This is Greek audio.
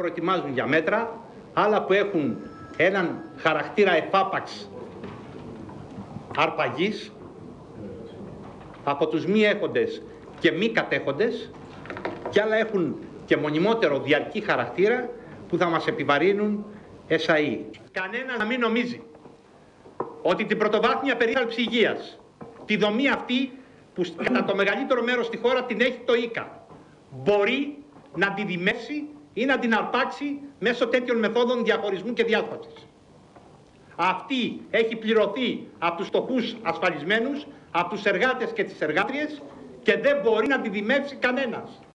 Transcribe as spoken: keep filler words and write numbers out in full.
προετοιμάζουν για μέτρα, άλλα που έχουν έναν χαρακτήρα εφάπαξ αρπαγής από τους μη έχοντες και μη κατέχοντες, και άλλα έχουν και μονιμότερο διαρκή χαρακτήρα που θα μας επιβαρύνουν εσαΐ. Κανένας να μην νομίζει ότι την πρωτοβάθμια περίθαλψη υγείας, τη δομή αυτή που κατά το μεγαλύτερο μέρος στη χώρα την έχει το ΙΚΑ, μπορεί να τη δημεύσει ή να την αρπάξει μέσω τέτοιων μεθόδων διαχωρισμού και διάσπασης. Αυτή έχει πληρωθεί από τους φτωχούς ασφαλισμένους, από τους εργάτες και τις εργάτριες, και δεν μπορεί να τη δημεύσει κανένας.